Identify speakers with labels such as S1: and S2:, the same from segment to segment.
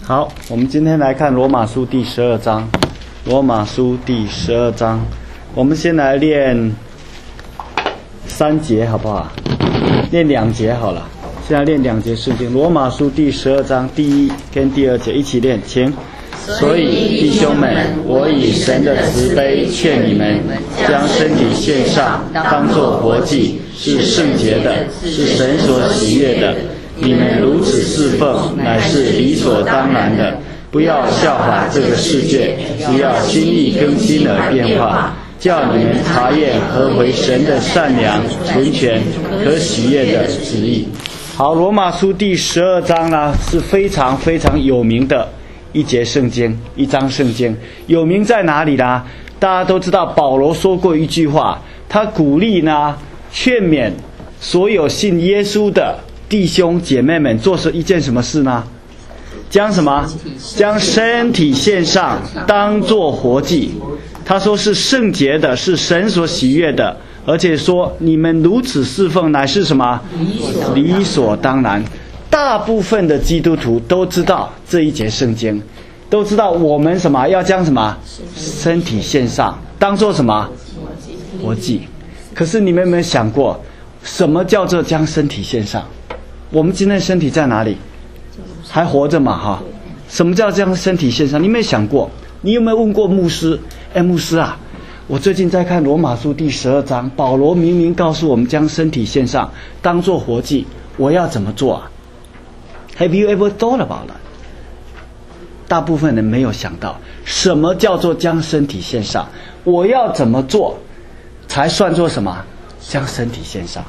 S1: 好，我们今天来看罗马书第12章。罗马书第12章，我们先来练3节好不好？练2节好了。现在练2节圣经。罗马书第12章第1跟第2节一起练，请。所以弟兄们，我以神的慈悲劝你们，将身体献上，当作活祭，是圣洁的，是神所喜悦的。你们如此侍奉，乃是理所当然的。不要效法这个世界，只要心意更新而变化，叫你们查验何为神的善良、纯全、可喜悦的旨意。好，罗马书第12章呢，是非常非常有名的一节圣经，一章圣经。有名在哪里呢？大家都知道保罗说过一句话，他鼓励呢，劝勉所有信耶稣的弟兄姐妹们做一件什么事呢？将什么？将身体献上，当作活祭。他说是圣洁的，是神所喜悦的，而且说你们如此侍奉，乃是什么？理所当然。大部分的基督徒都知道这一节圣经，都知道我们什么要将什么身体献上，当作什么活祭。可是你们有没有想过，什么叫做将身体献上？我们今天身体在哪里？还活着嘛哈？什么叫将身体献上？你有没有想过？你有没有问过牧师？牧师啊，我最近在看罗马书第12章，保罗明明告诉我们将身体献上，当作活祭，我要怎么做啊？Have you ever thought about that? 大部分人没有想到，什么叫做将身体献上？我要怎么做才算作什么？将身体献上。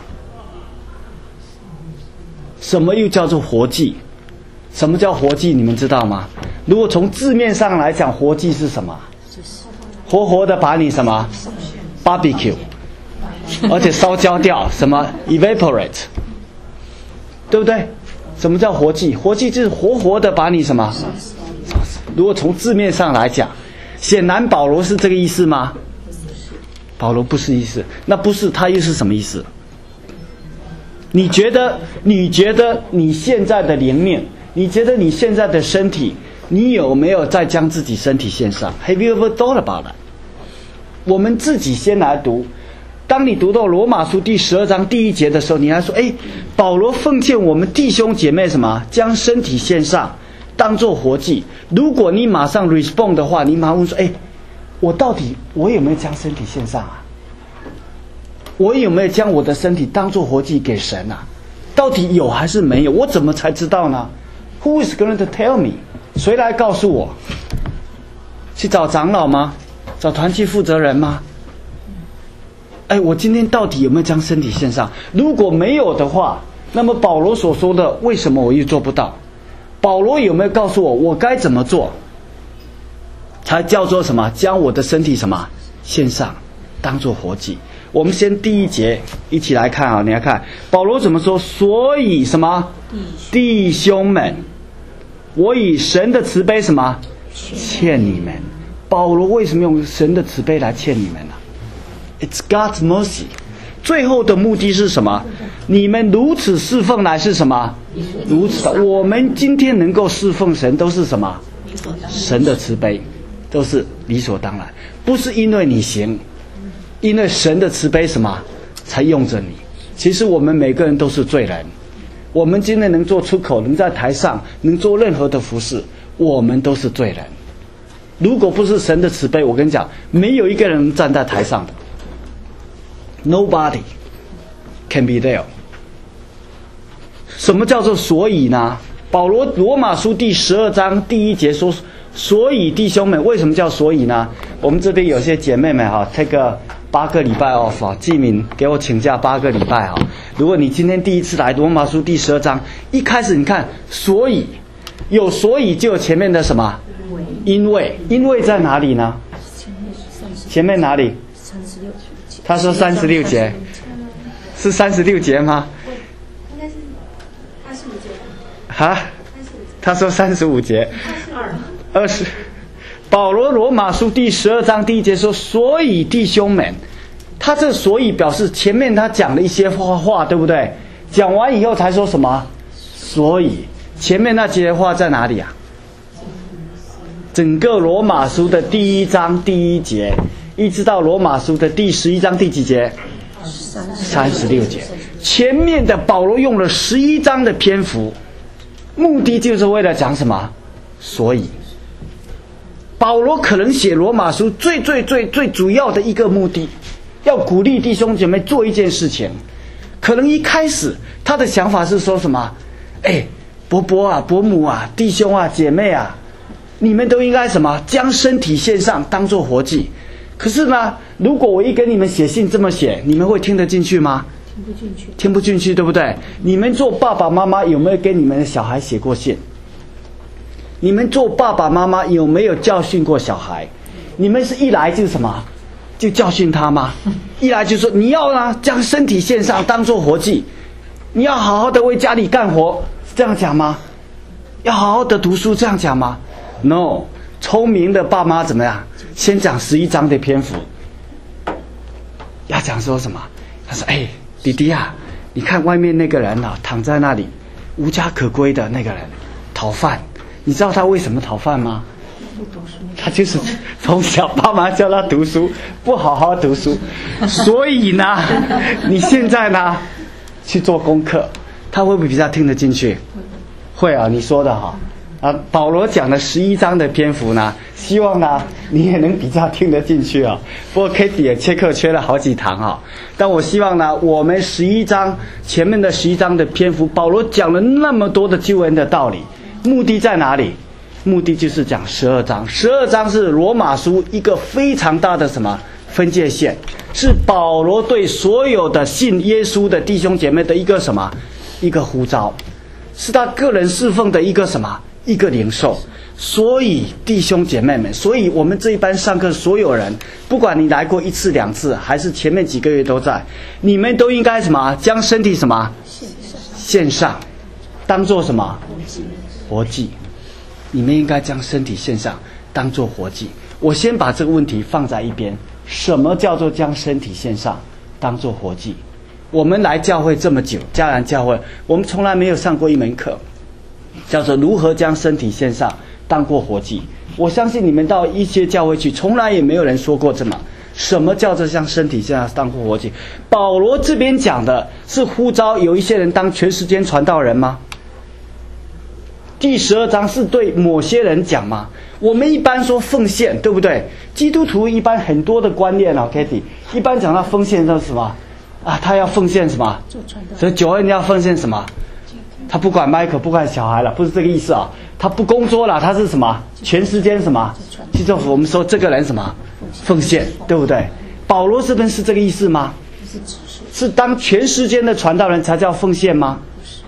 S1: 什么又叫做活祭？什么叫活祭？你们知道吗？如果从字面上来讲，活祭是什么？活活的把你什么 barbecue， 而且烧焦掉，什么 evaporate， 对不对？什么叫活祭？活祭就是活活的把你什么烧死。如果从字面上来讲，显然保罗是这个意思吗？保罗不是意思，那不是他又是什么意思？你觉得你现在的灵命，你觉得你现在的身体，你有没有在将自己身体献上？ Have you ever thought about that? 我们自己先来读。当你读到罗马书第12章第1节的时候，你还说保罗奉劝我们弟兄姐妹什么？将身体献上，当作活祭。如果你马上 respond 的话，你马上问说我有没有将身体献上啊？我有没有将我的身体当作活祭给神啊？到底有还是没有？我怎么才知道呢？ Who is going to tell me? 谁来告诉我？去找长老吗？找团契负责人吗？我今天到底有没有将身体献上？如果没有的话，那么保罗所说的为什么我又做不到？保罗有没有告诉我该怎么做才叫做什么？将我的身体什么献上，当作活祭。我们先第1节一起来看啊，你来看保罗怎么说。所以什么？弟兄们，我以神的慈悲什么劝你们。保罗为什么用神的慈悲来劝你们呢？It's God's mercy。 最后的目的是什么？你们如此侍奉乃是什么？如此的。我们今天能够侍奉神都是什么？神的慈悲，都是理所当然，不是因为你行，因为神的慈悲什么才用着你。其实我们每个人都是罪人，我们今天能做出口，能在台上，能做任何的服事，我们都是罪人。如果不是神的慈悲，我跟你讲，没有一个人站在台上的。Nobody can be there。 什么叫做所以呢？保罗罗马书第12章第1节说，所以弟兄们，为什么叫所以呢？我们这边有些姐妹们take 8个礼拜 off 季敏给我请假8个礼拜如果你今天第一次来罗马书第12章，一开始你看所以，有所以就有前面的什么？因为在哪里呢？前面哪里？他说36节，是36节吗？
S2: 应该是35节
S1: 他说35节，20。保罗罗马书第12章第1节说，所以弟兄们，他这所以表示前面他讲了一些话，对不对？讲完以后才说什么？所以前面那节话在哪里啊？ 整个罗马书的第1章第1节，一直到罗马书的第11章第几节？36节。前面的保罗用了11章的篇幅，目的就是为了讲什么？所以保罗可能写罗马书最主要的一个目的，要鼓励弟兄姐妹做一件事情。可能一开始他的想法是说什么？伯伯啊，伯母啊，弟兄啊，姐妹啊，你们都应该什么？将身体献上，当作活祭。可是呢，如果我一跟你们写信这么写，你们会听得进去吗？听不进去，对不对？你们做爸爸妈妈有没有跟你们的小孩写过信？你们做爸爸妈妈有没有教训过小孩？你们是一来就什么？就教训他吗？一来就说你要呢将身体献上，当作活祭，你要好好的为家里干活，是这样讲吗？要好好的读书，这样讲吗？ No， 聪明的爸妈怎么样？先讲11章的篇幅，要讲说什么？他说：“弟弟啊，你看外面那个人啊，躺在那里，无家可归的那个人，讨饭。你知道他为什么讨饭吗？他就是从小爸妈叫他读书，不好好读书，所以呢，你现在呢去做功课，他会不会比较听得进去？会啊，你说的哈。”保罗讲了11章的篇幅呢，希望呢你也能比较听得进去啊。不过 Kitty 也缺课缺了好几堂啊。但我希望呢，我们11章前面的11章的篇幅，保罗讲了那么多的救恩的道理，目的在哪里？目的就是讲12章。12章是罗马书一个非常大的什么分界线，是保罗对所有的信耶稣的弟兄姐妹的一个什么一个呼召，是他个人侍奉的一个什么一个领受。所以弟兄姐妹们，所以我们这一班上课所有人，不管你来过1次2次，还是前面几个月都在，你们都应该什么将身体什么献上，当作什么活祭。你们应该将身体献上，当作活祭。我先把这个问题放在一边，什么叫做将身体献上当作活祭？我们来教会这么久，迦南教会，我们从来没有上过一门课叫做如何将身体献上当过活祭。我相信你们到一些教会去，从来也没有人说过这么什么叫做将身体献上当过活祭。保罗这边讲的是呼召有一些人当全时间传道人吗？第12章是对某些人讲吗？我们一般说奉献，对不对？基督徒一般很多的观念啊 Kitty 一般讲到奉献是什么啊？他要奉献什么？所以9恩要奉献什么？他不管Michael，不管小孩了，不是这个意思啊。他不工作了，他是什么？全时间什么？去做。我们说这个人什么？奉献，对不对？保罗这边是这个意思吗？是当全时间的传道人才叫奉献吗？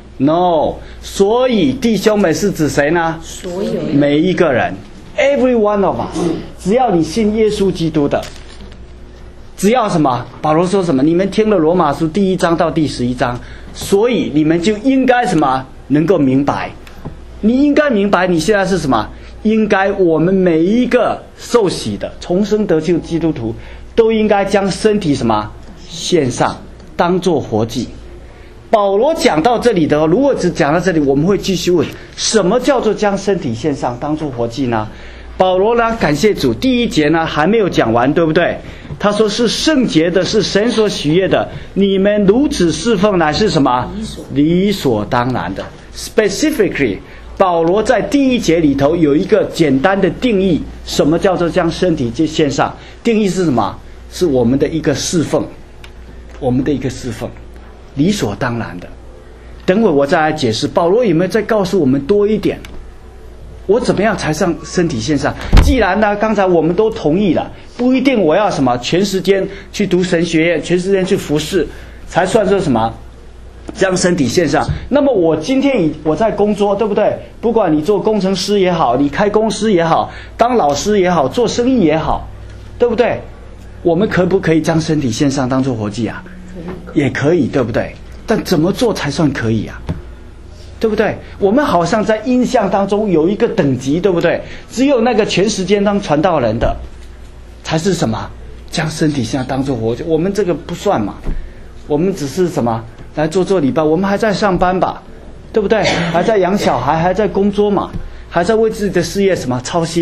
S1: No， 所以弟兄们是指谁呢？所有每一个人 ，every one of us， 只要你信耶稣基督的，只要什么？保罗说什么？你们听了罗马书第1章到第11章，所以你们就应该什么？能够明白，你应该明白你现在是什么？应该我们每一个受洗的重生得救基督徒，都应该将身体什么献上，当作活祭。保罗讲到这里的，如果只讲到这里，我们会继续问：什么叫做将身体献上当作活祭呢？保罗呢，感谢主，第1节呢还没有讲完，对不对？他说是圣洁的，是神所喜悦的，你们如此侍奉乃是什么？理所当然的。Specifically， 保罗在第1节里头有一个简单的定义，什么叫做将身体献上？定义是什么？是我们的一个侍奉，我们的一个侍奉。理所当然的。等会我再来解释，保罗有没有再告诉我们多一点？我怎么样才上身体献上？既然呢，刚才我们都同意了，不一定我要什么全时间去读神学院，全时间去服侍，才算是什么将身体献上。那么我今天我在工作，对不对？不管你做工程师也好，你开公司也好，当老师也好，做生意也好，对不对？我们可不可以将身体献上当作活祭啊？也可以，对不对？但怎么做才算可以啊？对不对？我们好像在印象当中有一个等级，对不对？只有那个全时间当传道人的，才是什么将身体献上当作活祭。我们这个不算嘛，我们只是什么来做礼拜，我们还在上班吧，对不对？还在养小孩，还在工作嘛，还在为自己的事业什么操心。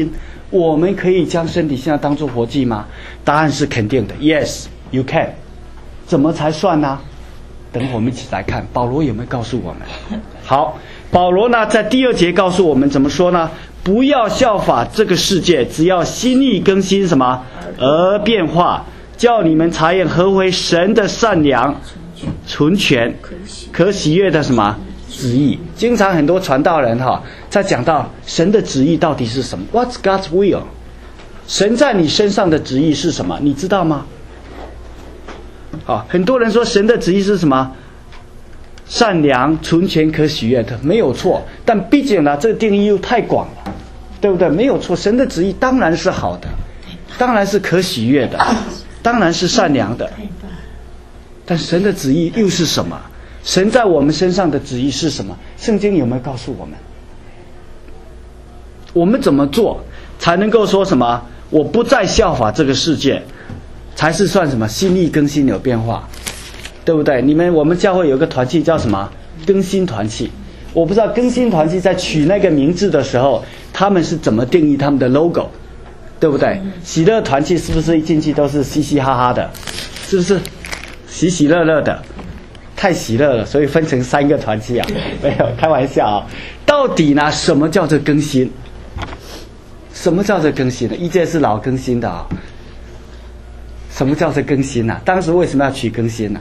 S1: 我们可以将身体现在当作活祭吗？答案是肯定的 ，Yes, you can。怎么才算呢？等会我们一起来看保罗有没有告诉我们。好，保罗呢在第2节告诉我们怎么说呢？不要效法这个世界，只要心意更新什么而变化，叫你们察验何为神的善良、纯全、可喜悦的什么旨意。经常很多传道人在讲到神的旨意到底是什么 ？What's God's will？ 神在你身上的旨意是什么？你知道吗？很多人说神的旨意是什么？善良、纯全、可喜悦的，没有错。但毕竟呢，这个定义又太广了，对不对？没有错，神的旨意当然是好的，当然是可喜悦的，当然是善良的。但神的旨意又是什么？神在我们身上的旨意是什么？圣经有没有告诉我们？我们怎么做才能够说什么？我不再效法这个世界，才是算什么？心意更新有变化，对不对？我们教会有个团契叫什么？更新团契。我不知道更新团契在取那个名字的时候，他们是怎么定义他们的 logo， 对不对？喜乐团契是不是一进去都是嘻嘻哈哈的？是不是？喜喜乐乐的，太喜乐了，所以分成3个团契啊。没有开玩笑啊。到底呢，什么叫做更新？什么叫做更新呢？一届是老更新的啊。什么叫做更新呢？当时为什么要取更新呢？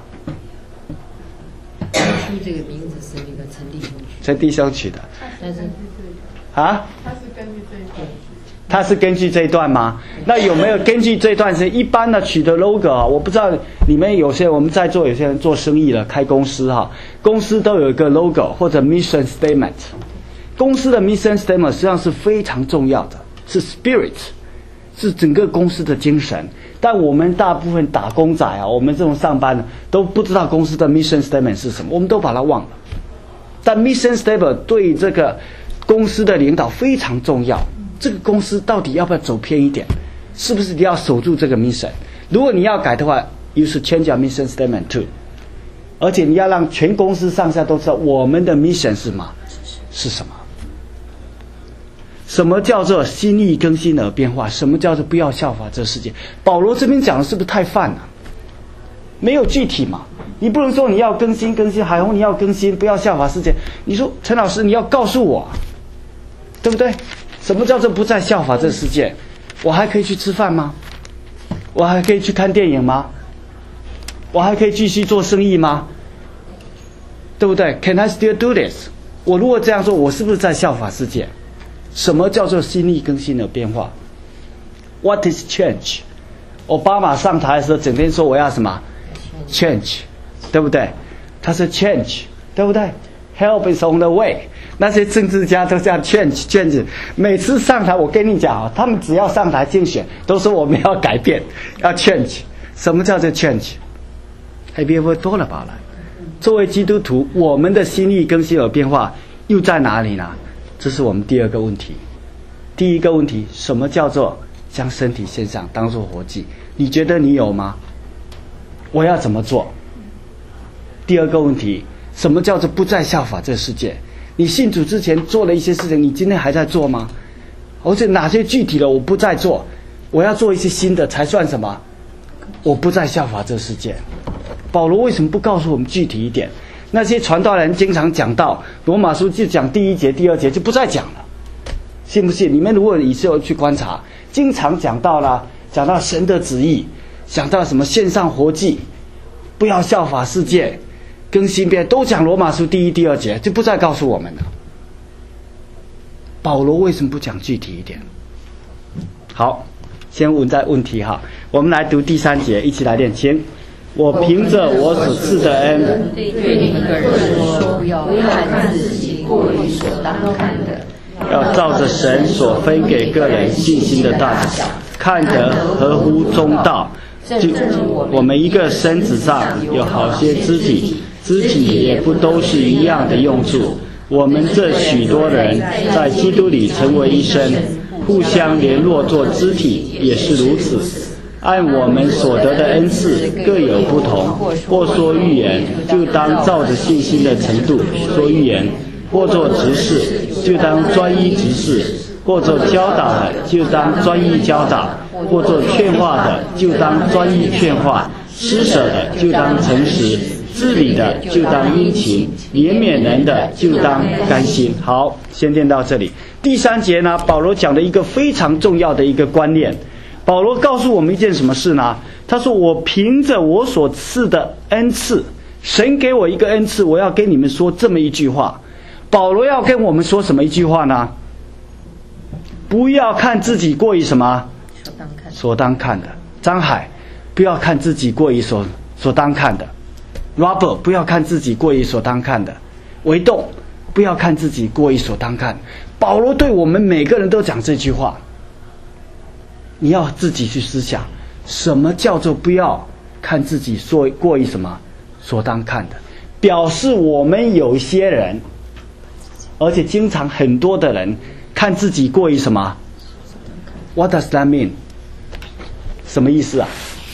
S3: 取这个名字是那个陈弟兄取的。
S1: 陈弟兄取的。
S3: 但是
S1: 啊？他是根据这一段吗？那有没有根据这一段是一般的取的 logo 啊？我不知道你们有些我们在座有些人做生意了，开公司公司都有一个 logo 或者 mission statement。公司的 mission statement 实际上是非常重要的，是 spirit， 是整个公司的精神。但我们大部分打工仔我们这种上班的都不知道公司的 mission statement 是什么，我们都把它忘了。但 mission statement 对这个公司的领导非常重要。这个公司到底要不要走偏一点？是不是你要守住这个 mission？ 如果你要改的话 ，you should change your mission statement too。而且你要让全公司上下都知道我们的 mission 是什么？是什么？什么叫做心意更新而变化？什么叫做不要效法这世界？保罗这边讲的是不是太泛了？没有具体嘛？你不能说你要更新，海虹你要更新，不要效法世界。你说陈老师你要告诉我，对不对？什么叫做不再效法这世界？我还可以去吃饭吗？我还可以去看电影吗？我还可以继续做生意吗？对不对 ？Can I still do this？ 我如果这样做，我是不是在效法世界？什么叫做心意更新的变化 ？What is change？ 奥巴马上台的时候，整天说我要什么 change， 对不对？他是 change， 对不对 ？Help is on the way。那些政治家都这样change，每次上台，我跟你讲他们只要上台竞选，都说我们要改变，要 change。什么叫做 change？Have you ever thought about it？ 作为基督徒，我们的心意更新有变化，又在哪里呢？这是我们第2个问题。第一个问题，什么叫做将身体献上当作活祭？你觉得你有吗？我要怎么做？第2个问题，什么叫做不再效法这世界？你信主之前做了一些事情，你今天还在做吗？而且哪些具体的我不再做，我要做一些新的才算什么？我不再效法这世界。保罗为什么不告诉我们具体一点？那些传道人经常讲到罗马书就讲第1节、第2节就不再讲了，信不信？你们如果以后去观察，经常讲到神的旨意，讲到什么献上活祭，不要效法世界，更新变，都讲罗马书第1、第2节，就不再告诉我们了。保罗为什么不讲具体一点？好，先问在问题我们来读第3节，一起来念经。我凭着我所赐的恩，
S3: 对你个人说，不要看自己过于所当看的，
S1: 要照着神所分给个人信心的大小，看得合乎中道。就我们一个身子上有好些肢体，肢体也不都是一样的用处。我们这许多人在基督里成为一身，互相联络做肢体，也是如此。按我们所得的恩赐各有不同，或说预言，就当照着信心的程度说预言；或做执事，就当专一执事； 或做教导的，就当专一教导；或做劝化的，就当专一劝化；施舍的，就当诚实；治理的，就当殷勤；怜悯人的，就当甘心。好，先念到这里。第3节呢，保罗讲了一个非常重要的一个观念。保罗告诉我们一件什么事呢？他说：我凭着我所赐的恩赐，神给我一个恩赐，我要跟你们说这么一句话。保罗要跟我们说什么一句话呢？不要看自己过于什么所当看的。张海，不要看自己过于所当看的。Robert， 不要看自己过于所当看的。维栋，不要看自己过于所当看。保罗对我们每个人都讲这句话。你要自己去思想，什么叫做不要看自己过于什么所当看的？表示我们有一些人，而且经常很多的人看自己过于什么 ？What does that mean？ 什么意思啊？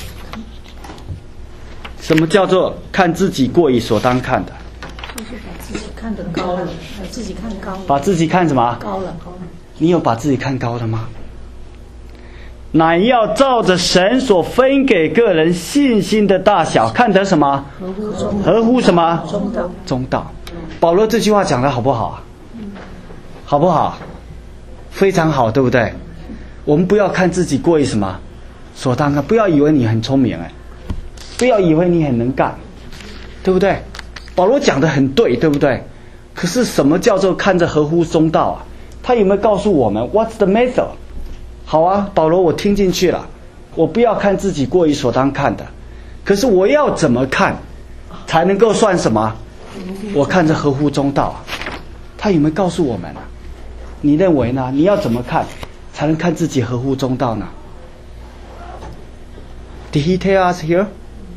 S1: 什么叫做看自己过于所当看的？
S4: 就是把自己看得高了，把自己看高了。
S1: 把自己看什么？
S4: 高了。
S1: 你有把自己看高了吗？乃要照着神所分给个人信心的大小，看得什么？合乎什么？中道。保罗这句话讲得好不好啊？好不好？非常好，对不对？我们不要看自己过于什么所当看，不要以为你很聪明，不要以为你很能干，对不对？保罗讲得很对，对不对？可是什么叫做看着合乎中道啊？他有没有告诉我们 What's the method？好啊，保罗，我听进去了。我不要看自己过于所当看的，可是我要怎么看才能够算什么？我看着合乎中道啊。他有没有告诉我们啊？你认为呢？你要怎么看才能看自己合乎中道呢？ Did he tell us here？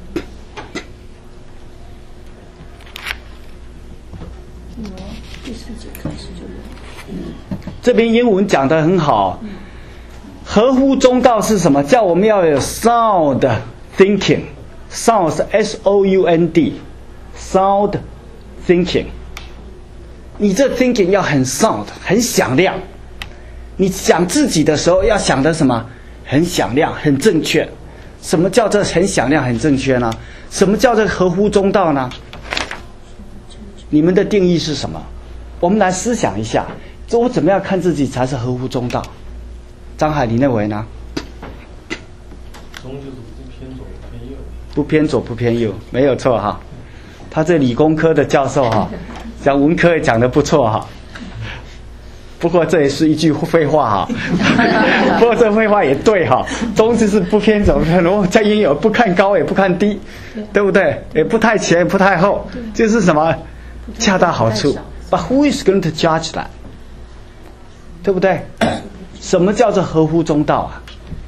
S4: 第4节开始就有。
S1: 这边英文讲得很好。合乎中道是什么？叫我们要有 sound thinking。sound 是 sound，sound thinking。你这 thinking 要很 sound， 很响亮。你想自己的时候要想的什么？很响亮，很正确。什么叫做很响亮、很正确呢？什么叫做合乎中道呢？你们的定义是什么？我们来思想一下，这我怎么样看自己才是合乎中道？张海，你认为呢？
S5: 中就是不偏左不偏右。
S1: 不偏左不偏右，没有错哈。他这理工科的教授哈，讲文科也讲得不错哈。不过这也是一句废话哈。不过这废话也对哈。中就是不偏左不偏右，在英有不看高也不看低，对不对？也不太前也不太后，就是什么恰到好处。But who is going to judge that？ 对不对？什么叫做合乎中道啊？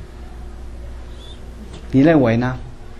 S1: 你认为呢？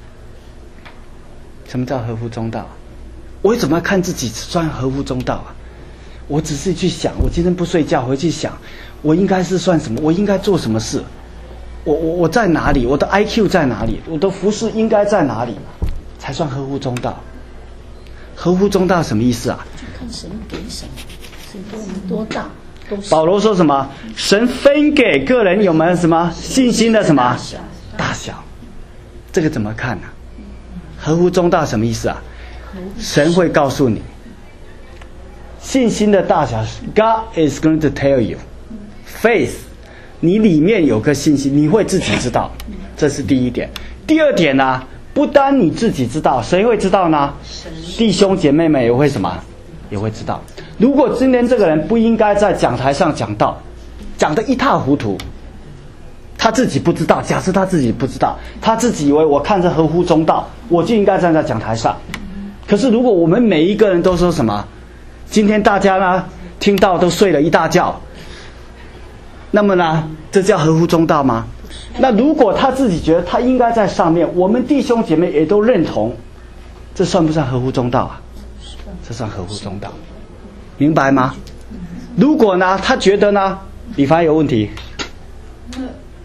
S1: 什么叫合乎中道啊？我怎么看自己算合乎中道啊？我只是去想，我今天不睡觉回去想，我应该是算什么？我应该做什么事？我在哪里？我的 IQ 在哪里？我的服饰应该在哪里？才算合乎中道？合乎中道什么意思啊？
S4: 就看神给什么，神给我们多大。
S1: 保罗说什么？神分给个人有没有什么信心的什么大小？这个怎么看呢？合乎中道什么意思啊？神会告诉你信心的大小。God is going to tell you faith， 你里面有个信心，你会自己知道，这是第一点。第二点呢，不单你自己知道，谁会知道呢？弟兄姐妹们也会什么？也会知道。如果今天这个人不应该在讲台上讲道，讲得一塌糊涂，他自己不知道，假设他自己不知道，他自己以为我看着合乎中道，我就应该站在讲台上。可是如果我们每一个人都说什么，今天大家呢听到都睡了一大觉，那么呢，这叫合乎中道吗？那如果他自己觉得他应该在上面，我们弟兄姐妹也都认同，这算不算合乎中道啊？这算合乎中道，明白吗？如果呢，他觉得呢，李凡有问题，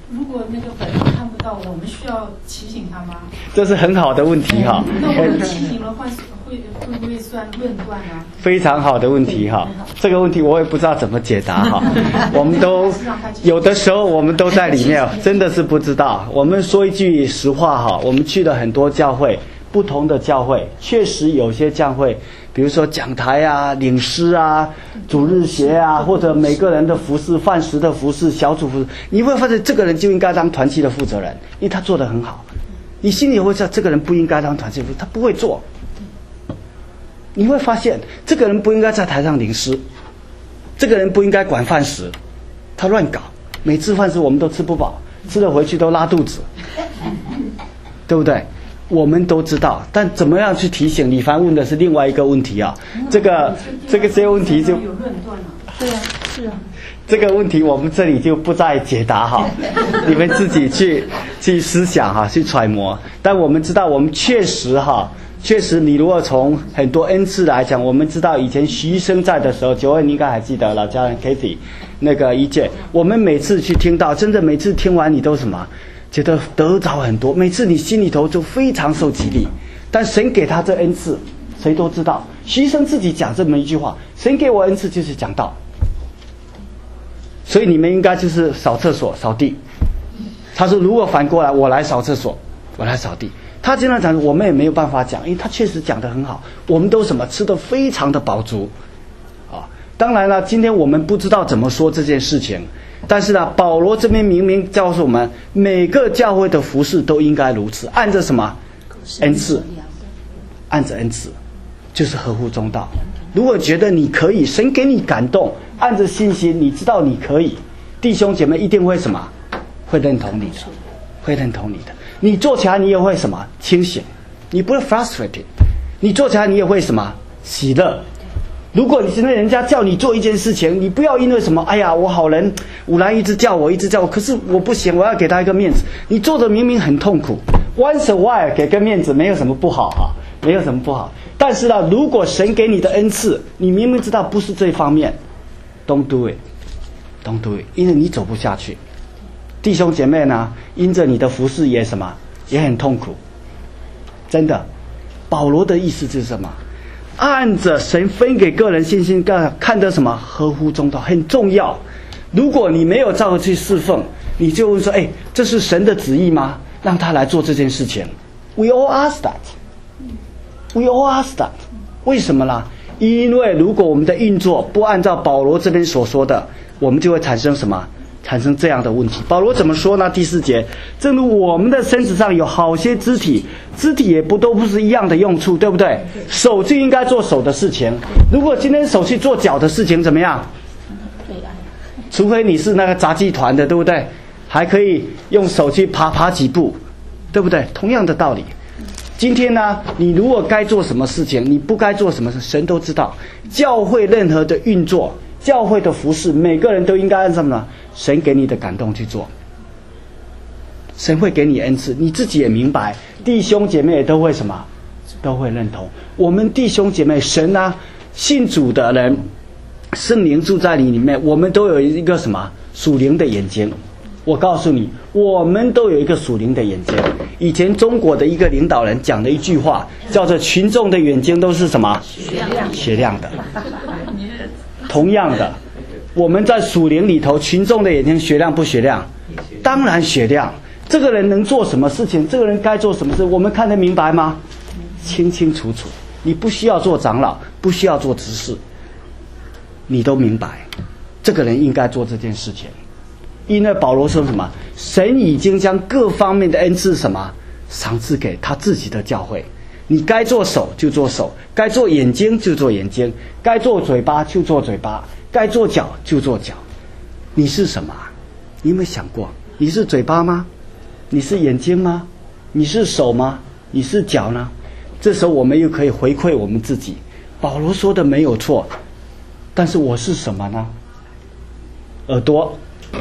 S6: 如果那个本人看不到，我们需要提醒他吗？
S1: 这是很好的问题哈。
S6: 那我们提醒了会不会算论断呢？
S1: 非常好的问题哈，这个问题我也不知道怎么解答哈。我们都有的时候我们都在里面，真的是不知道。我们说一句实话哈，我们去了很多教会，不同的教会，确实有些教会，比如说讲台啊、领诗啊、主日学啊，或者每个人的服事、饭食的服事、小组服事，你会发现这个人就应该当团契的负责人，因为他做得很好。你心里会知道这个人不应该当团契负责人，他不会做。你会发现这个人不应该在台上领诗，这个人不应该管饭食，他乱搞，每次饭食我们都吃不饱，吃了回去都拉肚子，对不对？我们都知道，但怎么样去提醒？李凡问的是另外一个问题啊，这些问题就
S6: 有论断了。
S4: 对啊，是啊。
S1: 这个问题我们这里就不再解答哈，你们自己去思想哈，去揣摩。但我们知道，我们确实你如果从很多恩赐来讲，我们知道以前徐医生在的时候，9位你应该还记得老家人 Kathy 那个一届，我们每次去听到，真的每次听完你都什么，觉得得着很多，每次你心里头就非常受激励。但神给他这恩赐，谁都知道。徐医生自己讲这么一句话：神给我恩赐就是讲道。所以你们应该就是扫厕所、扫地。他说，如果反过来我来扫厕所，我来扫地。他经常讲，我们也没有办法讲，因为他确实讲得很好。我们都什么吃得非常的饱足，啊，当然了，今天我们不知道怎么说这件事情，但是呢，保罗这边明明告诉我们，每个教会的服事都应该如此，按着什么恩赐，按着恩赐，就是合乎中道。如果觉得你可以，神给你感动，按着信心，你知道你可以，弟兄姐妹一定会什么？会认同你的，会认同你的。你做起来你也会什么？清醒，你不会 frustrated。你做起来你也会什么？喜乐。如果你现在人家叫你做一件事情，你不要因为什么，哎呀，我好人五兰一直叫我，可是我不行，我要给他一个面子。你做的明明很痛苦 ，once a while 给个面子没有什么不好哈，没有什么不好。但是呢，如果神给你的恩赐，你明明知道不是这方面 ，don't do it，don't do it， 因为你走不下去。弟兄姐妹呢，因着你的服事也什么，也很痛苦。真的，保罗的意思就是什么？按着神分给个人信心，看得什么合乎中道，很重要。如果你没有照着去侍奉，你就问说：“哎，这是神的旨意吗？让他来做这件事情。” We all ask that. We all ask that. 为什么呢？因为如果我们的运作不按照保罗这边所说的，我们就会产生什么？产生这样的问题。保罗怎么说呢？第4节，正如我们的身子上有好些肢体，肢体也都不是一样的用处，对不对？手就应该做手的事情，如果今天手去做脚的事情，怎么样？除非你是那个杂技团的，对不对？还可以用手去爬几步，对不对？同样的道理。今天呢，你如果该做什么事情，你不该做什么事，神都知道。教会任何的运作，教会的服事，每个人都应该按什么呢？神给你的感动去做。神会给你恩赐，你自己也明白，弟兄姐妹也都会什么？都会认同。我们弟兄姐妹，神啊，信主的人，圣灵住在你里面，我们都有一个什么？属灵的眼睛。我告诉你，我们都有一个属灵的眼睛。以前中国的一个领导人讲的一句话，叫做群众的眼睛都是什么？雪亮的。同样的，我们在属灵里头，群众的眼睛雪亮不雪亮？当然雪亮。这个人能做什么事情，这个人该做什么事，我们看得明白吗？清清楚楚。你不需要做长老，不需要做执事，你都明白这个人应该做这件事情。因为保罗说什么？神已经将各方面的恩赐什么赏赐给他自己的教会。你该做手就做手，该做眼睛就做眼睛，该做嘴巴就做嘴巴，该做脚就做脚。你是什么？你有没有想过？你是嘴巴吗？你是眼睛吗？你是手吗？你是脚呢？这时候我们又可以回馈我们自己。保罗说的没有错，但是我是什么呢？耳朵。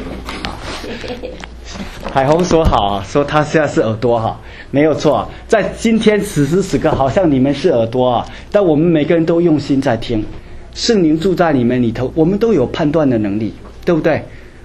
S1: 海虹说好啊，说他现在是耳朵哈，没有错啊。在今天此时此刻，好像你们是耳朵啊，但我们每个人都用心在听，圣灵住在你们里头，我们都有判断的能力，对不对？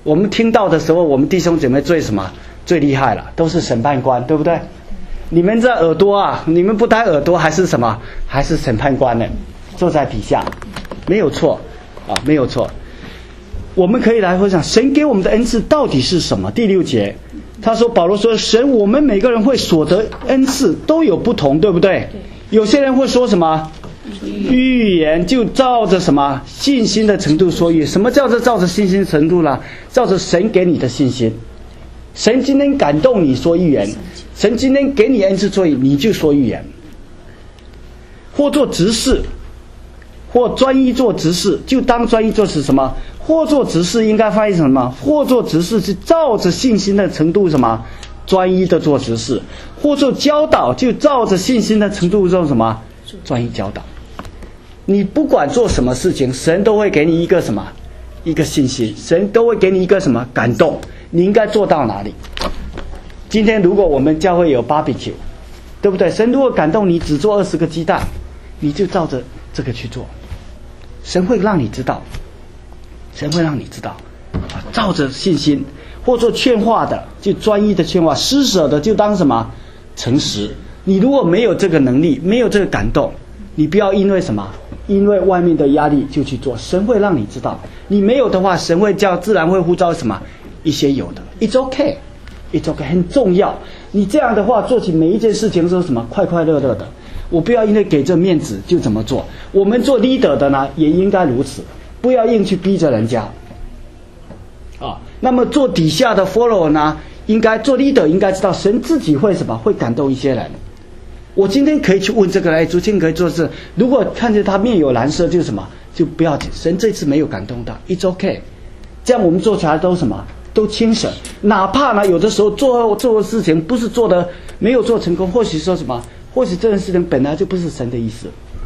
S1: 我们听到的时候，我们弟兄姐妹最什么？最厉害了，都是审判官，对不对？你们这耳朵啊，你们不戴耳朵还是什么？还是审判官呢？坐在底下，没有错啊，没有错。我们可以来回想，神给我们的恩赐到底是什么？第6节，他说，保罗说，神我们每个人会所得恩赐都有不同，对不对？有些人会说什么？预言就照着什么信心的程度说预言。什么叫做照着信心程度呢？照着神给你的信心。神今天感动你说预言，神今天给你恩赐说预言，你就说预言。或做执事，或专一做执事，就当专一做是什么？或做执事应该翻译成什么？或做执事是照着信心的程度什么？专一的做执事。或做教导，就照着信心的程度做什么？专一教导。你不管做什么事情，神都会给你一个什么？一个信心，神都会给你一个什么感动？你应该做到哪里？今天如果我们教会有 barbecue， 对不对？神如果感动你只做20个鸡蛋，你就照着这个去做，神会让你知道，神会让你知道，照着信心。或做劝化的，就专一的劝化；施舍的，就当什么？诚实。你如果没有这个能力，没有这个感动，你不要因为什么？因为外面的压力就去做，神会让你知道。你没有的话，神会自然会呼召什么？一些有的 ，It's okay， It's okay， 很重要。你这样的话，做起每一件事情都是什么？快快乐乐的。我不要因为给这面子就怎么做。我们做 leader 的呢，也应该如此，不要硬去逼着人家。啊，那么做底下的 follower 呢，应该做 leader， 应该知道神自己会什么？会感动一些人。我今天可以去问这个，昨天可以做事。如果看见他面有蓝色，就是什么？就不要紧。神这次没有感动到 ，It's okay。这样我们做起来都什么？都轻省。哪怕呢，有的时候做事情不是做的没有做成功，或许说什么？或许这件事情本来就不是神的意思。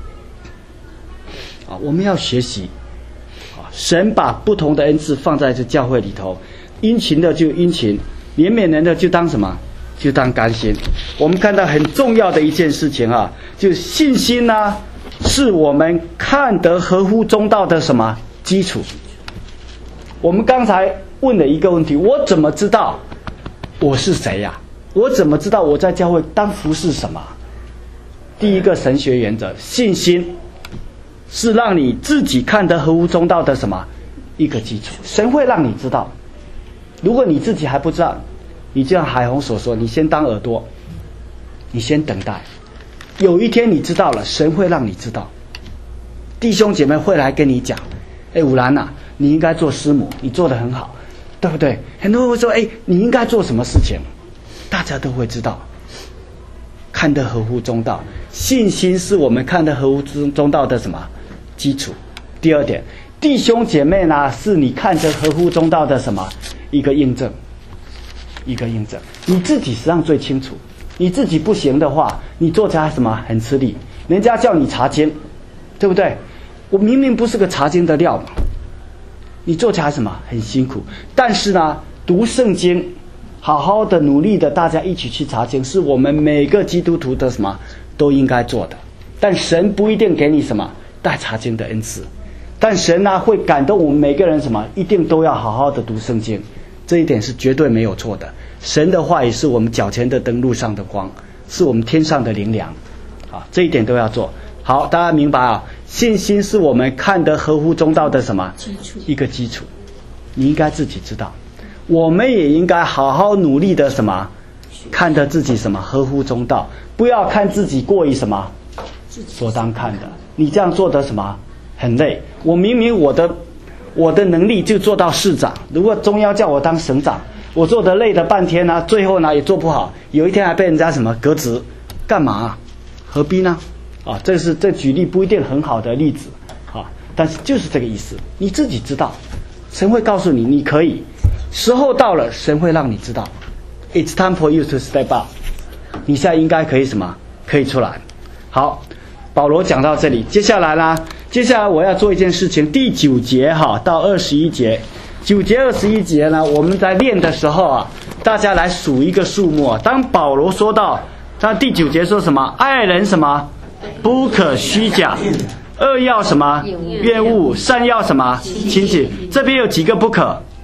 S1: 啊，我们要学习。啊，神把不同的恩赐放在这教会里头，殷勤的就殷勤，怜悯人的就当什么？就当甘心。我们看到很重要的一件事情啊，就信心呢，是我们看得合乎中道的什么基础？我们刚才问了一个问题：我怎么知道我是谁呀？我怎么知道我在教会当服侍什么？第一个神学原则，信心是让你自己看得合乎中道的什么一个基础？神会让你知道。如果你自己还不知道，你就像海虹所说，你先当耳朵，你先等待，有一天你知道了，神会让你知道。弟兄姐妹会来跟你讲，武兰啊，你应该做师母，你做得很好，对不对？很多人会说，你应该做什么事情，大家都会知道。看得合乎中道，信心是我们看得合乎中道的什么基础？第二点，弟兄姐妹呢，是你看得合乎中道的什么一个印证？一个印证，你自己实际上最清楚。你自己不行的话，你做起来什么很吃力，人家叫你查经，对不对？我明明不是个查经的料嘛，你做起来什么很辛苦。但是呢，读圣经，好好的努力的，大家一起去查经，是我们每个基督徒的什么都应该做的。但神不一定给你什么带查经的恩赐，但神呢会感动我们每个人什么，一定都要好好的读圣经。这一点是绝对没有错的。神的话也是我们脚前的灯，路上的光，是我们天上的灵粮，啊，这一点都要做好。大家明白啊？信心是我们看得合乎中道的什么一个基础？你应该自己知道，我们也应该好好努力的什么，看得自己什么合乎中道，不要看自己过于什么所当看的。你这样做的什么很累。我明明我的能力就做到市长，如果中央叫我当省长，我做得累了半天呢，最后呢也做不好，有一天还被人家什么革职，干嘛啊？何必呢？啊，这举例不一定很好的例子啊，但是就是这个意思。你自己知道，神会告诉你，你可以。时候到了，神会让你知道。It's time for you to step up。你现在应该可以什么？可以出来。好，保罗讲到这里，接下来我要做一件事情，第9节到21节，9节21节呢，我们在练的时候啊，大家来数一个数目啊。当保罗说到他第9节说什么？爱人什么？不可虚假，恶要什么？厌恶，善要什么？亲近。这边有几个不可？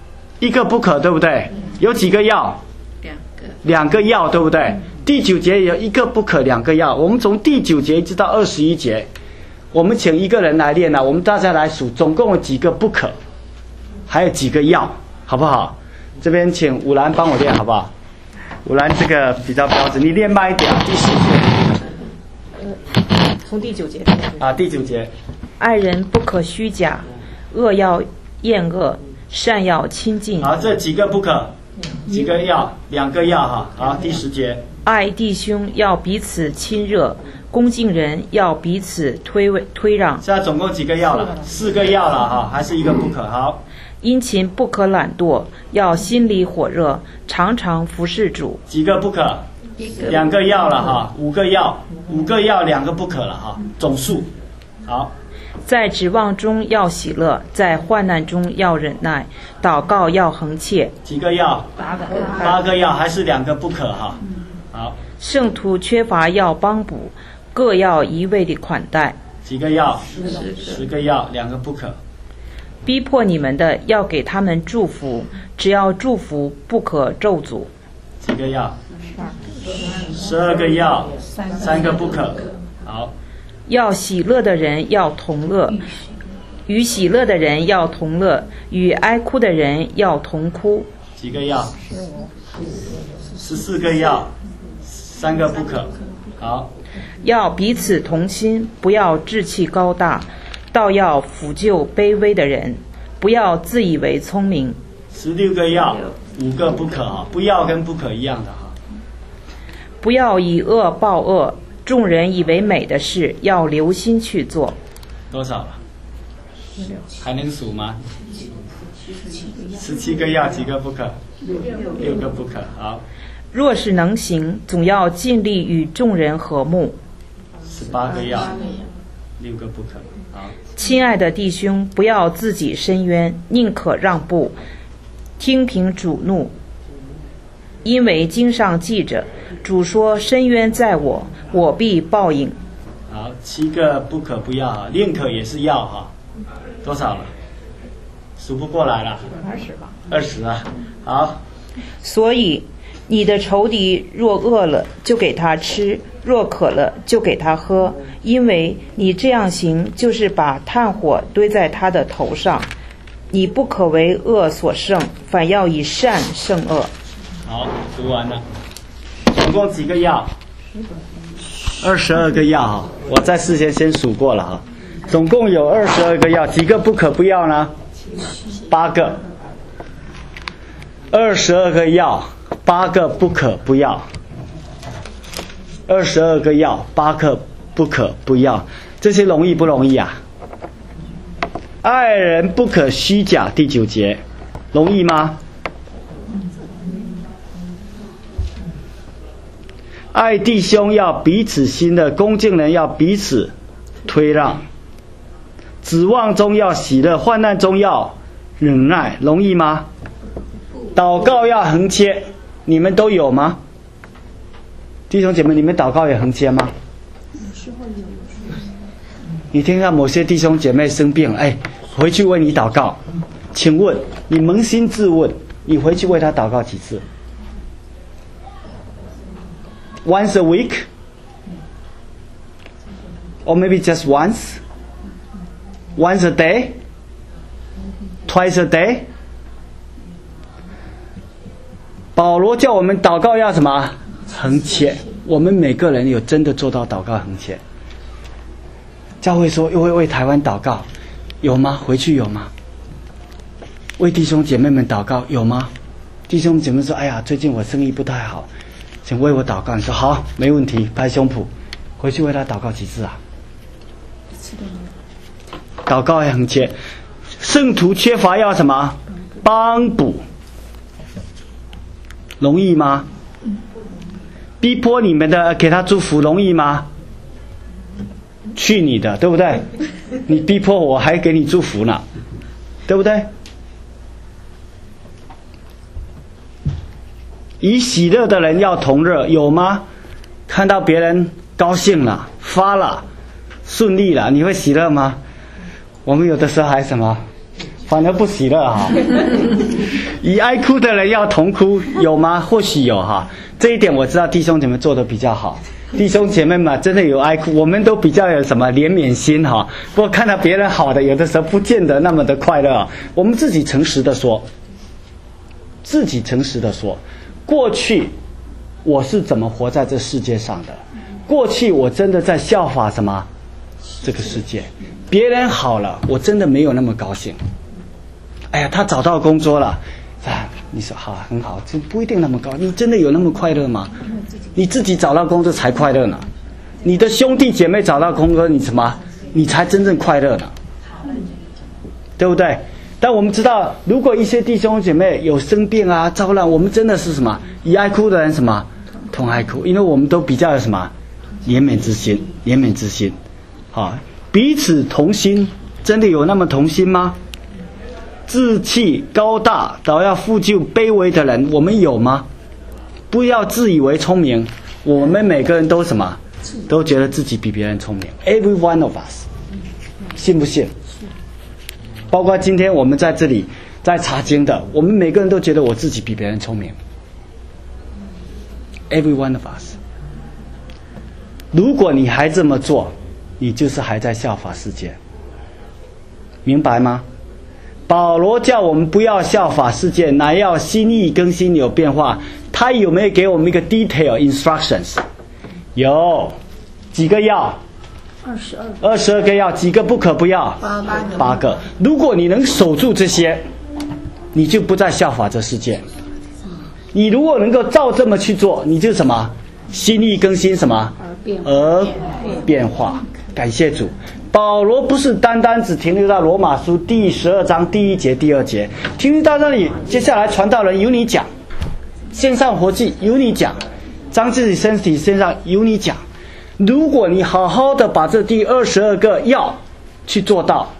S1: 一个不可，对不对？有几个要？两个要，对不对？第9节有一个不可，两个要。我们从第9节一直到21节，我们请一个人来练啊，我们大家来数，总共有几个不可，还有几个要，好不好？这边请武兰帮我练，好不好？武兰这个比较标准，你练慢一点。第10节。
S7: 从第9节
S1: 啊，第9节。
S7: 爱人不可虚假，恶要厌恶，善要亲近。
S1: 好，这几个不可，几个要，两个要哈。好，第10节。
S7: 爱弟兄要彼此亲热，恭敬人要彼此推让。
S1: 现在总共几个要了？4个要了哈，还是一个不可。好。
S7: 殷勤不可懒惰，要心里火热，常常服侍主。
S1: 几个不可？2个要了哈，5个要，5个要，2个不可了哈，总数。好。
S7: 在指望中要喜乐，在患难中要忍耐，祷告要恒切。
S1: 几个要？8个要，还是2个不可哈。好。
S7: 圣徒缺乏要帮补，各要一味的款待。
S1: 几个要？10个要，2个不可。
S7: 逼迫你们的要给他们祝福，只要祝福，不可咒诅。
S1: 几个要？12个要，3个不可。好。
S7: 要喜乐的人要同乐，与喜乐的人要同乐，与哀哭的人要同哭。
S1: 几个要？14个要，3个不可。好。
S7: 要彼此同心，不要志气高大，倒要抚救卑微的人，不要自以为聪明。
S1: 16个要，5个不可。不要跟不可一样的哈。
S7: 不要以恶报恶，众人以为美的事，要留心去做。
S1: 多少了？还能数吗？17个要，几个不可？6个不可。好。
S7: 若是能行，总要尽力与众人和睦。
S1: 18个要，6个不可。好。
S7: 亲爱的弟兄，不要自己伸冤，宁可让步，听凭主怒。因为经上记着，主说：“伸冤在我，我必报应。”
S1: 好，7个不可不要哈，宁可也是要哈。多少了？数不过来了。20啊。好。
S7: 所以你的仇敌若饿了，就给他吃；若渴了，就给他喝。因为你这样行，就是把炭火堆在他的头上。你不可为恶所胜，反要以善胜恶。
S1: 好，读完了。总共几个要？22个要哈，我在事先先数过了哈。总共有22个要，几个不可不要呢？8个。22个要，8个不可不要。22个要，8个不可不要，这些容易不容易啊？爱人不可虚假，第9节，容易吗？爱弟兄要彼此心的，恭敬人要彼此推让，指望中要喜乐，患难中要忍耐，容易吗？祷告要横切，你们都有吗？弟兄姐妹，你们祷告也横切吗？你听看某些弟兄姐妹生病，回去为你祷告，请问你扪心自问，你回去为他祷告几次？Once a week? Or maybe just once? Once a day? Twice a day? 保罗叫我们祷告要什么？横切。我们每个人有真的做到祷告横切？教会说又会为台湾祷告，有吗？回去有吗？为弟兄姐妹们祷告有吗？弟兄姐妹说：“哎呀，最近我生意不太好，请为我祷告。”你说好，没问题，拍胸脯，回去为他祷告几次啊？祷告要横切。圣徒缺乏要什么？帮补。容易吗？逼迫你们的给他祝福容易吗？去你的，对不对？你逼迫我还给你祝福呢，对不对？以喜乐的人要同乐，有吗？看到别人高兴了、发了、顺利了，你会喜乐吗？我们有的时候还什么反而不喜乐哈。以爱哭的人要同哭，有吗？或许有哈。这一点我知道弟兄姐妹做得比较好。弟兄姐妹们真的有爱哭，我们都比较有什么怜悯心哈。不过看到别人好的，有的时候不见得那么的快乐。我们自己诚实的说，过去我是怎么活在这世界上的？过去我真的在效法什么？这个世界。别人好了，我真的没有那么高兴。哎呀，他找到工作了，你说好很好，这不一定那么高。你真的有那么快乐吗？你自己找到工作才快乐呢。你的兄弟姐妹找到工作，你才真正快乐呢，对不对？但我们知道，如果一些弟兄姐妹有生病啊、遭难，我们真的是什么？以爱哭的人什么？同爱哭，因为我们都比较有什么？怜悯之心。好，彼此同心，真的有那么同心吗？志气高大，倒要扶救卑微的人，我们有吗？不要自以为聪明，我们每个人都什么？都觉得自己比别人聪明。Every one of us， 信不信？包括今天我们在这里在查经的，我们每个人都觉得我自己比别人聪明。Every one of us。如果你还这么做，你就是还在效法世界，明白吗？保罗叫我们不要效法世界，乃要心意更新有变化。他有没有给我们一个 detail instructions？ 有，几个要？22个要，几个不可不要？8个。如果你能守住这些，你就不再效法这世界。你如果能够照这么去做，你就什么？心意更新什么？而变化。感谢主。保罗不是单单只停留在罗马书第12章第1节第2节，停留到那里，接下来传道人由你讲，献上活祭由你讲，将自己身体献上由你讲。如果你好好的把这第22个要去做到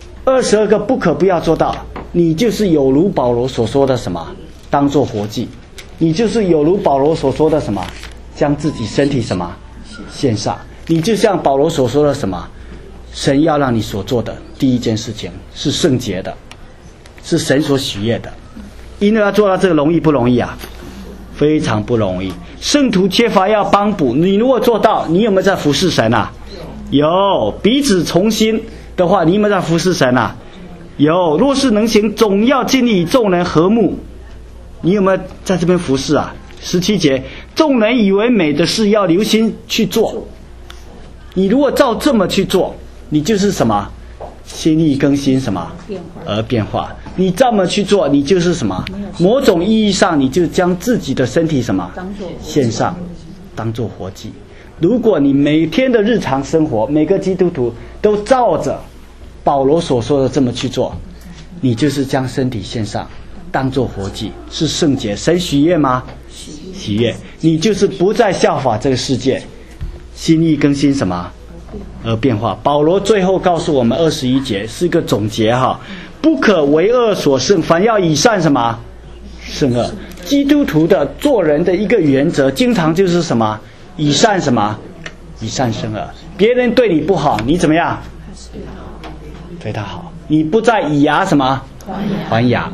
S1: ，22个不可不要做到，你就是有如保罗所说的什么？当作活祭。你就是有如保罗所说的什么？将自己身体什么？献上。你就像保罗所说的什么？神要让你所做的第一件事情是圣洁的，是神所喜悦的。因为要做到这个容易不容易啊？非常不容易。圣徒缺乏要帮补，你如果做到，你有没有在服侍神啊？有。彼此同心的话，你有没有在服侍神啊？有。若是能行，总要尽力与众人和睦。你有没有在这边服侍啊？17节，众人以为美的事要留心去做。你如果照这么去做，你就是什么？心意更新什么？而变化。你这么去做，你就是什么？某种意义上，你就将自己的身体什么？献上，当作活祭。如果你每天的日常生活，每个基督徒都照着保罗所说的这么去做，你就是将身体献上，当作活祭，是圣洁。神喜悦吗？喜悦。你就是不再效法这个世界，心意更新什么？而变化。保罗最后告诉我们21节是一个总结哈，不可为恶所胜，反要以善什么胜恶。基督徒的做人的一个原则，经常就是什么？以善什么？以善胜恶。别人对你不好，你怎么样？对他好。你不再以牙什么？还牙。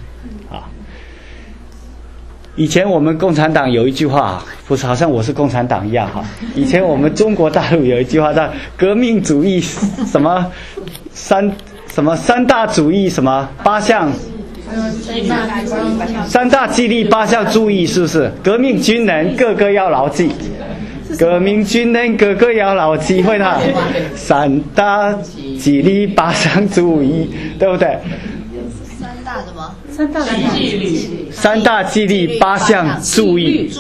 S1: 以前我们共产党有一句话，不是好像我是共产党一样哈。以前我们中国大陆有一句话叫革命主义什么三大主义什么8项3大纪律8项注意，是不是？革命军人个个要牢记，革命军人个个要牢记，会呢？3大纪律8项注意，对不对
S3: ？3大什么
S1: ？3大纪律8项注意，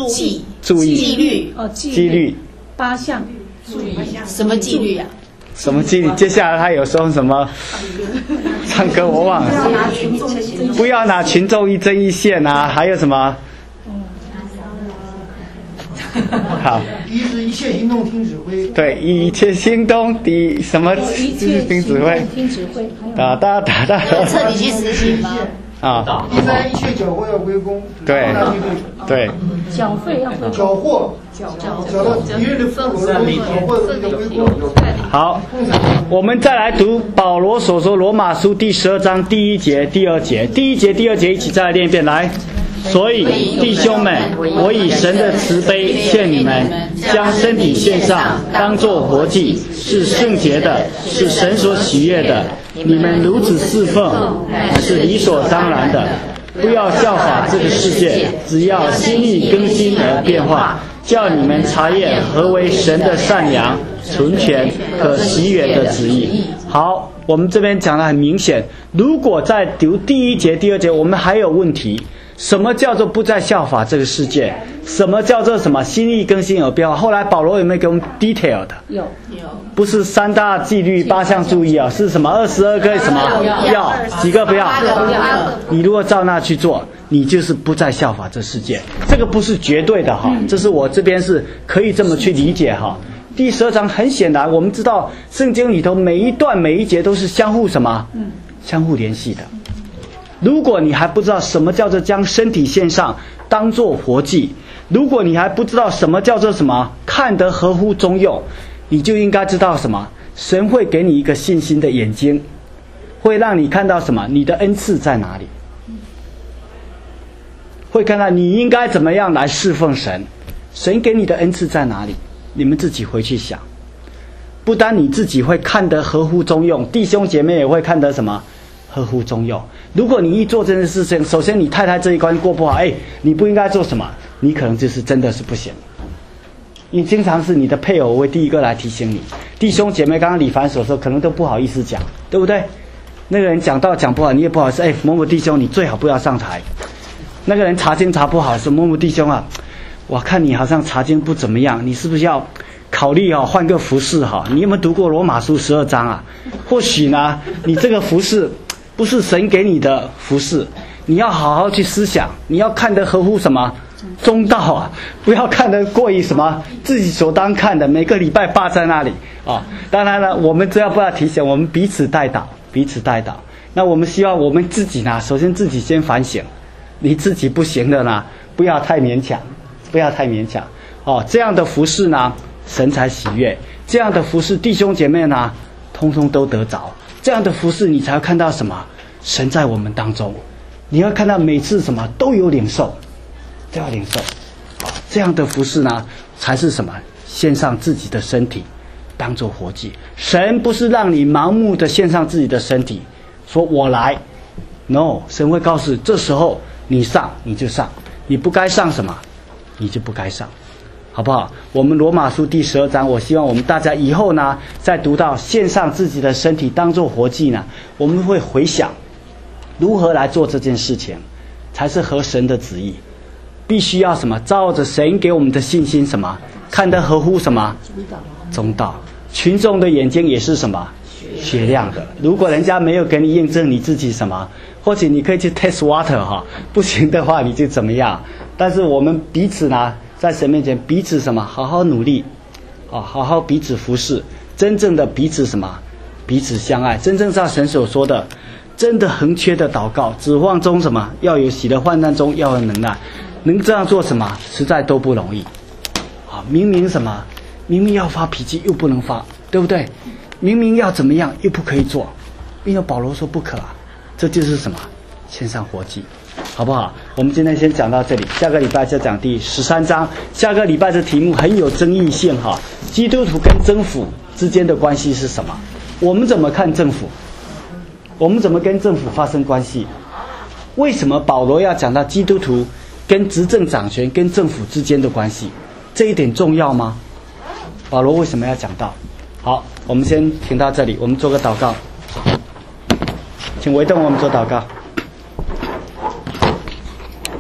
S1: 纪律
S4: 8项注意，
S3: 什么纪律啊？
S1: 什么纪律？接下来他有说什么？唱歌我忘了。不要拿群众一针一线啊，还有什么？好。
S8: 第一是一切行动听指挥。
S1: 对，一切行动什么？听指挥。
S4: 听指挥。
S1: 哒哒哒哒。
S3: 彻底去实行吗？
S1: 啊，
S8: 第三，一切缴获要归公。
S1: 对
S8: 拿去
S1: 对，
S4: 缴费要归
S8: 缴获，缴到敌人的富国，缴获要归公。
S1: 好，我们再来读保罗所说罗马书第12章第1节、第2节，第1节、第2节一起再来念一遍来。所以弟兄们，我以神的慈悲劝你们，将身体献上，当作活祭，是圣洁的，是神所喜悦的。你们如此侍奉，是理所当然的。不要效法这个世界，只要心意更新而变化，叫你们查验何为神的善良、纯全、可喜悦的旨意。好，我们这边讲得很明显，如果在读第1节、第2节，我们还有问题。什么叫做不再效法这个世界？什么叫做什么心意更新而变化？后来保罗有没有给我们 detail 的？有，不是3大纪律8项注意啊，是什么22个什么要几个不要？你如果照那去做，你就是不再效法这世界。这个不是绝对的哈，这是我这边是可以这么去理解哈。第12章很显然，我们知道圣经里头每一段每一节都是相互什么？相互联系的。如果你还不知道什么叫做将身体献上当作活祭，如果你还不知道什么叫做什么看得合乎中用，你就应该知道什么？神会给你一个信心的眼睛，会让你看到什么？你的恩赐在哪里？会看到你应该怎么样来侍奉神，神给你的恩赐在哪里？你们自己回去想。不单你自己会看得合乎中用，弟兄姐妹也会看得什么？合乎中用。如果你一做这件事情，首先你太太这一关过不好，你不应该做什么，你可能就是真的是不行。因为经常是你的配偶会第一个来提醒你。弟兄姐妹刚刚李凡所说，可能都不好意思讲，对不对？那个人讲道讲不好，你也不好意思，某某弟兄，你最好不要上台。那个人查经查不好，说某某弟兄啊，我看你好像查经不怎么样，你是不是要考虑换个服饰你有没有读过罗马书12章啊？或许呢，你这个服饰不是神给你的服饰，你要好好去思想，你要看得合乎什么中道啊，不要看得过于什么自己所当看的，每个礼拜霸在那里啊。当然了，我们只要不要提醒，我们彼此代祷，彼此代祷。那我们希望我们自己呢，首先自己先反省，你自己不行的呢，不要太勉强，不要太勉强这样的服事呢，神才喜悦；这样的服事，弟兄姐妹呢，通通都得着。这样的服事，你才会看到什么？神在我们当中，你要看到每次什么都有领受，都要领受。这样的服事呢，才是什么？献上自己的身体，当作活祭。神不是让你盲目的献上自己的身体，说我来 ，no， 神会告诉这时候你上你就上，你不该上什么，你就不该上。好不好？我们罗马书第12章，我希望我们大家以后呢，在读到献上自己的身体当作活祭呢，我们会回想如何来做这件事情，才是合神的旨意。必须要什么？照着神给我们的信心什么？看得合乎什么？中道。群众的眼睛也是什么？雪亮的。如果人家没有给你验证，你自己什么？或者你可以去 test water 不行的话你就怎么样？但是我们彼此呢，在神面前彼此什么？好好努力好好彼此服侍，真正的彼此什么？彼此相爱，真正像神所说的，真的横缺的祷告，指望中什么？要有喜乐，患难中要有能耐。能这样做什么？实在都不容易明明什么？明明要发脾气又不能发，对不对？明明要怎么样又不可以做，因为保罗说不可这就是什么？献上活祭，好不好？我们今天先讲到这里，下个礼拜再讲第13章。下个礼拜的题目很有争议性基督徒跟政府之间的关系是什么？我们怎么看政府？我们怎么跟政府发生关系？为什么保罗要讲到基督徒跟执政掌权跟政府之间的关系？这一点重要吗？保罗为什么要讲到？好，我们先停到这里，我们做个祷告，请维动我们做祷告。